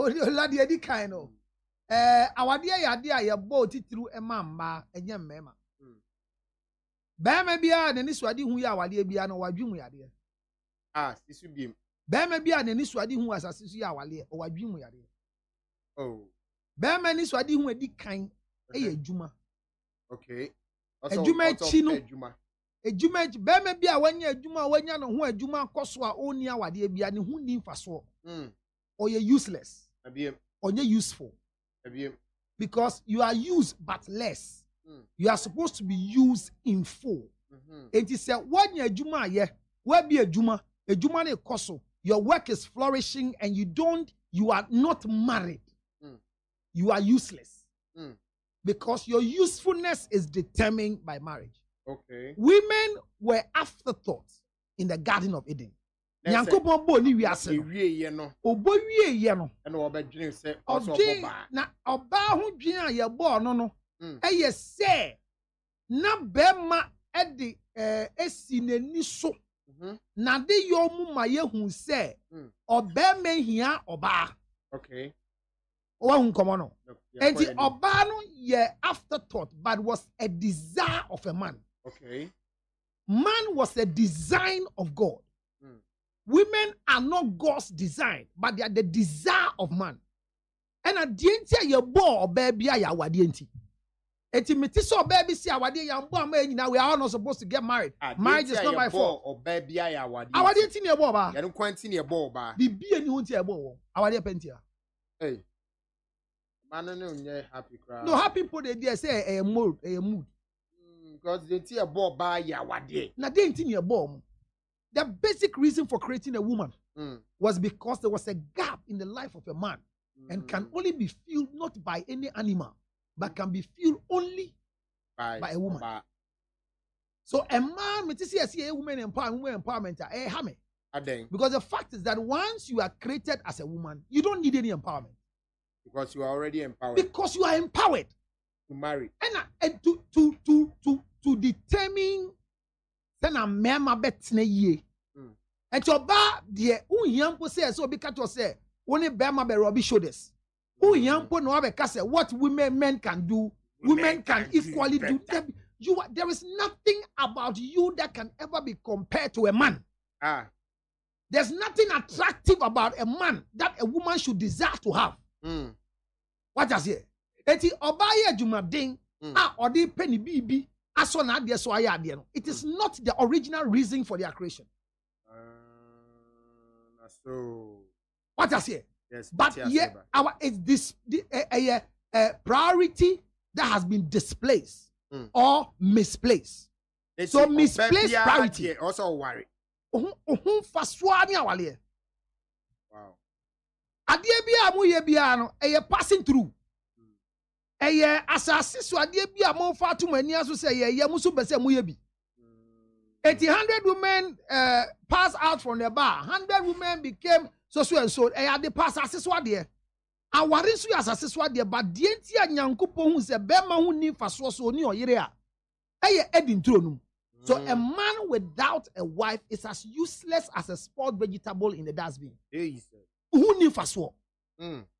Ladi edi kind of. Awadia yadia ya bo titru emamba enye mmema. Bema bia ne ni swadi hu ya awadia bia no wadwum yade. Sisu biem. Bema bia ne ni swadi hu asase su ya awale o wadwum yade. Oh. Bema ni swadi hu edi kan eye adwuma. Okay. Adwuma chi no. Adwuma bema bia wanya adwuma wanya no ho adwuma koso a oni awade bia ne hu ni mfaso. Or you're useless. Or you're useful. Because you are used but less. You are supposed to be used in full. It is when you're juma, where be a juma ne koso. Your work is flourishing and you are not married. You are useless. Because your usefulness is determined by marriage. Okay. Women were afterthoughts in the Garden of Eden. Nyankopon bo ni wiase no obo wieye no na obedwene se na oba ho dwen a ye bo no eye se na bema ede esi nani so na de yo mu ma ye hu se obema hia oba. Okay. Wa hu komo no enti oba no ye afterthought but was a desire of a man. Okay. Man was a design of God. Women are not God's design, but they are the desire of man. And at the end, you bo baby ya wadienti. Eti meti so baby si awade ya mbo ama nyina we are not supposed to get married. Marriage is not my fault. Or baby ya wadienti. Awadienti ne bo ba. Ya no kwanti ne bo ba. Bibi ani hunti e bo wo. Awade pentia. Hey. Man no nye happy crowd. No happy people dey say a mood, Because they ti e bo ba ya wade. Na dey enti ne bo mo. The basic reason for creating a woman was because there was a gap in the life of a man and can only be filled not by any animal, but can be filled only by a woman. So a man, me see a woman empowerment, because the fact is that once you are created as a woman, you don't need any empowerment. Because you are already empowered. Because you are empowered to marry. And to determine then a mema betne ye. And your ba de unyampo say so be catch say only bema be rubbish shoulders. Unyampo no abeka say what men can do, women can equally do. There is nothing about you that can ever be compared to a man. There's nothing attractive about a man that a woman should desire to have. What does it? Eti obaye jumadin odi penny bibi. It is not the original reason for their creation. So what does it? Yes, but yeah, it's this priority that has been displaced or misplaced. So misplaced priority also worry. Wow. Passing through. Asasi so ade bia mo fa to mani aso say ye muso bese mo ye bi 100 women passed out from the bar. 100 women became so and so they pass asasi so ade aware so asasi so ade but de ntia nyankopon hu se be ma hu ni faso so ni oyire a edin tronum. So a man without a wife is as useless as a spoiled vegetable in the dustbin. Jesus. Who ni faso